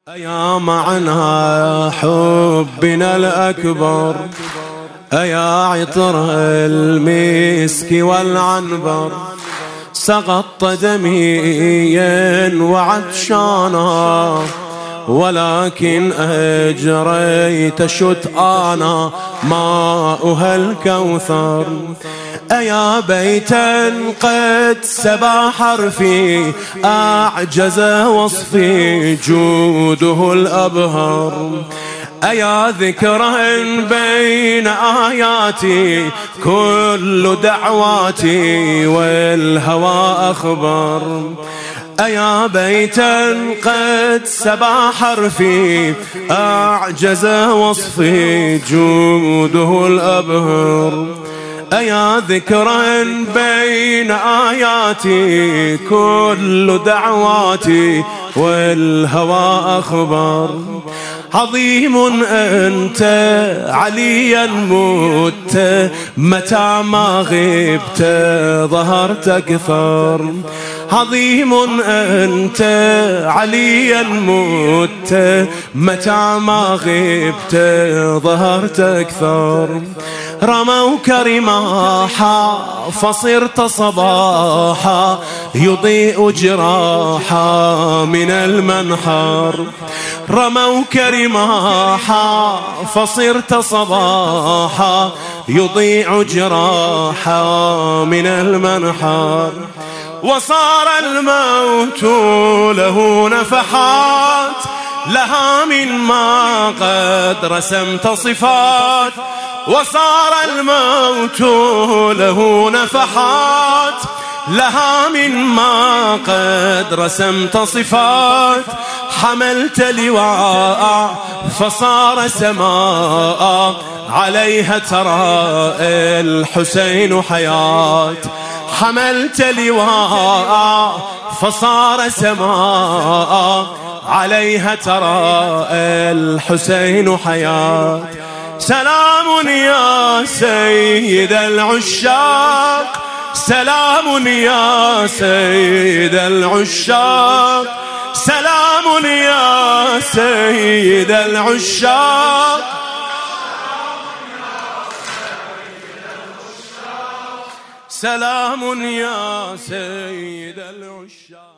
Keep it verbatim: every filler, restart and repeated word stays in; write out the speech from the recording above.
يا معنى حبنا الأكبر، يا عطر المسك والعنبر، سقطت دميا وعطشانا، ولكن أجريت شتآنا ماؤها الكوثر. أيا بيتا قد سبا حرفي، أعجز وصفي جوده الأبهر. أيا ذكرا بين آياتي، كل دعواتي والهوى أخبر. أيا بيتا قد سبا حرفي، أعجز وصفي جوده الأبهر. أيا ذكرا بين آياتي، كل دعواتي والهوى أخبر. عظيم أنت عليا مت، متى ما غبت ظهرت أكثر. عظيم أنت عليا مت، متى ما غبت ظهرت أكثر. رموك رماحا فصرت صباحا، يضيء جراحا من المنحر. رموك رماحا فصرت صباحا، يضيء جراحا من المنحر. وصار الموت له نفحات، لها من ما قد رسمت صفات. وصار الموت له نفحات، لها من ما قد رسمت صفات. حملت لواء فصار سماء، عليها ترى الحسين حياة. حملت لواء فصار سماء، عليها ترى الحسين حياة. سلام يا سيد العشاق، سلام يا سيد العشاق، سلام يا سيد العشاق. سلام يا سيد العشاق.